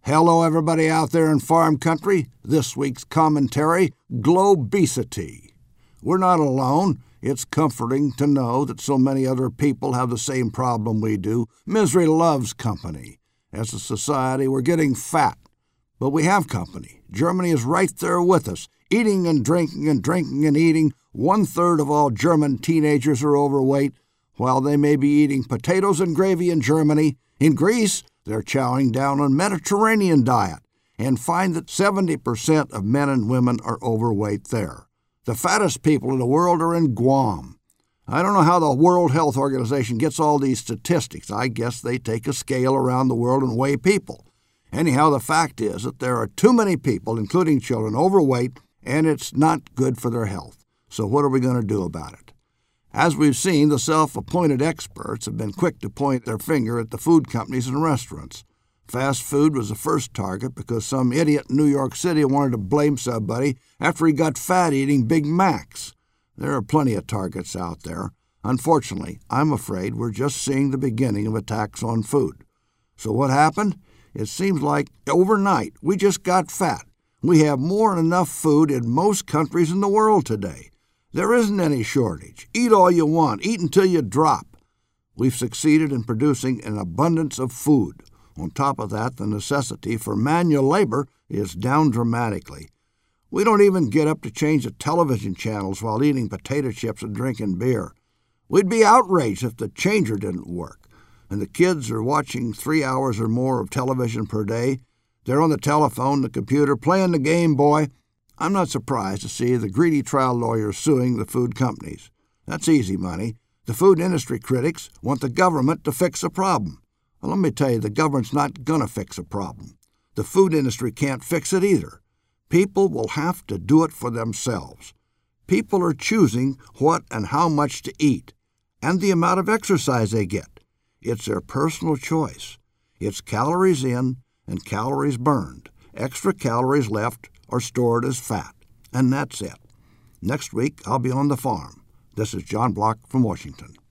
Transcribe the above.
Hello, everybody out there in farm country. This week's commentary, Globesity. We're not alone. It's comforting to know that so many other people have the same problem we do. Misery loves company. As a society, we're getting fat. But we have company. Germany is right there with us, eating and drinking and drinking and eating. 1/3 of all German teenagers are overweight, while they may be eating potatoes and gravy in Germany. In Greece, they're chowing down on Mediterranean diet and find that 70% of men and women are overweight there. The fattest people in the world are in Guam. I don't know how the World Health Organization gets all these statistics. I guess they take a scale around the world and weigh people. Anyhow, the fact is that there are too many people, including children, overweight, and it's not good for their health. So what are we going to do about it? As we've seen, the self-appointed experts have been quick to point their finger at the food companies and restaurants. Fast food was the first target because some idiot in New York City wanted to blame somebody after he got fat eating Big Macs. There are plenty of targets out there. Unfortunately, I'm afraid we're just seeing the beginning of attacks on food. So what happened? It seems like overnight we just got fat. We have more than enough food in most countries in the world today. There isn't any shortage. Eat all you want. Eat until you drop. We've succeeded in producing an abundance of food. On top of that, the necessity for manual labor is down dramatically. We don't even get up to change the television channels while eating potato chips and drinking beer. We'd be outraged if the changer didn't work. And the kids are watching 3 hours or more of television per day. They're on the telephone, the computer, playing the Game Boy. I'm not surprised to see the greedy trial lawyers suing the food companies. That's easy money. The food industry critics want the government to fix the problem. Well, let me tell you, the government's not going to fix a problem. The food industry can't fix it either. People will have to do it for themselves. People are choosing what and how much to eat and the amount of exercise they get. It's their personal choice. It's calories in and calories burned. Extra calories left are stored as fat. And that's it. Next week, I'll be on the farm. This is John Block from Washington.